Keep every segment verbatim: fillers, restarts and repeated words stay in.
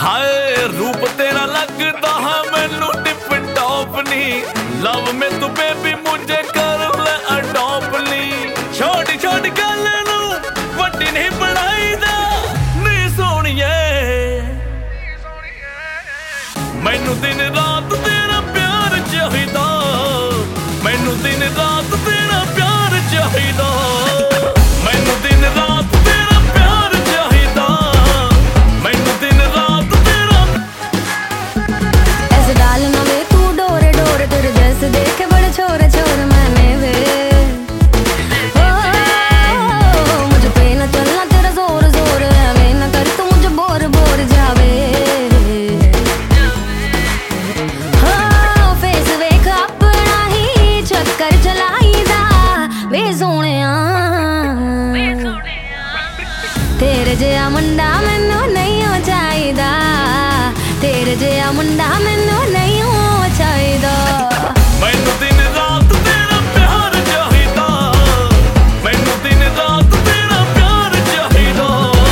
हाय रूप तेरा लगता है मैनू टिप टॉप नी लव में तू बेबी मुझे कर ले अडॉप नी छोटी छोटी गल नू वड्डी नहीं बनाईदा नी सोहणिए मैनू दिन रात तेरा प्यार चाहिदा मैनू दिन रात तेरा प्यार चाहिदा मैनू दिन रात तेरा प्यार चाहिदा मैनू दिन रात तेरा ऐसे डाल ना वे तू डोरे डोरे तेरे जैसे देखे बड़े छोरे छोरे मैंने वे ओ मुझे पे ना चलना तेरा जोर जोर है ना कर तू मुझे बोर बोर जावे हाँ फेस वेख अपना ही चक्कर चलाईदा वे सोहणिया तेरे जिहा मुंडा मैनू नहीं हो चाहिदा तेरे जिहा मुंडा मैनू नहीं हो चाहिदा मैनू दिन रात तेरा प्यार चाहिदा मैनू दिन रात तेरा प्यार चाहिदा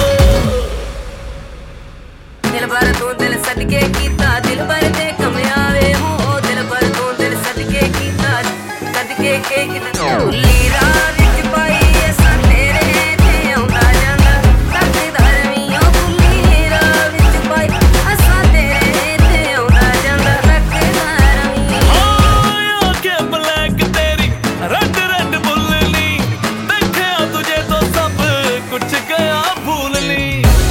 दिल भर तू दिल सदके कीता दिल भर ते कमयावे हो दिल भर तू दिल सदके कीता सदके के कितना भुल्ली राह विच पाई असां तेरे ते आउंदा जांदा तकदा रवीं भुल्ली राह विच पाई असां तेरे ते आउंदा जांदा तकदा रवीं हाय आंखें ब्लैक तेरी रेड रेड बुल्लनी देखिया तुझे तो सब कुछ गया भूलनी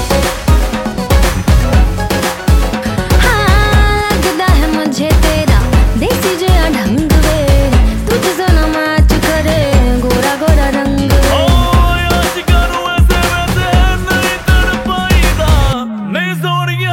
हाँ लगदा है मुझे तेरा देसी जिहा ढंग वे तुझसे ना मैच करे गोरा गोरा रंग वे ओए आशिकां नू ऐसे वैसे नहीं तड़पाईदा नहीं सोहणिए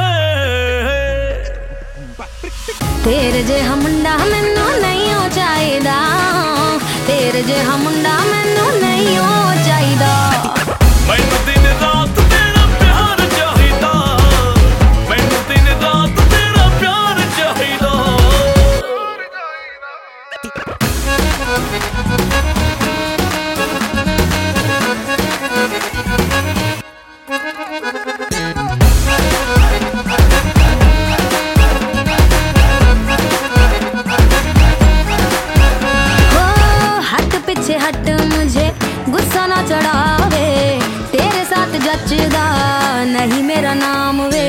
तेरे जिहा मुंडा मैनू नहीं हो चाहिदा तेरे जिहा मुंडा मैनू नहीं हो चाहिदा मैनू दिन रात तेरा प्यार चाहिदा मैनू दिन रात तेरा प्यार चाहिदा हो हट पीछे हट मुझे गुस्सा ना चढ़ावे तेरे साथ जचदा नहीं मेरा नाम वे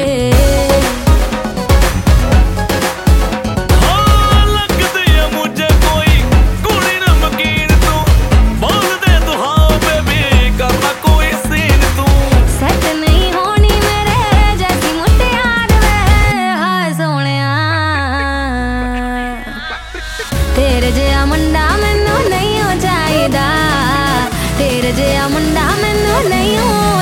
हाँ लगदी है मुझे कोई कुड़ी नमकीन तू बोल दे तू हाँ बेबी करना कोई सीन तू सेट नहीं होनी मेरे जैसी मुटियार वे हाय सोहणिया तेरे जिहा मुंडा मैनू नहीं हो चाहिदा तेरे जिहा मुंडा मैनू नहीं हो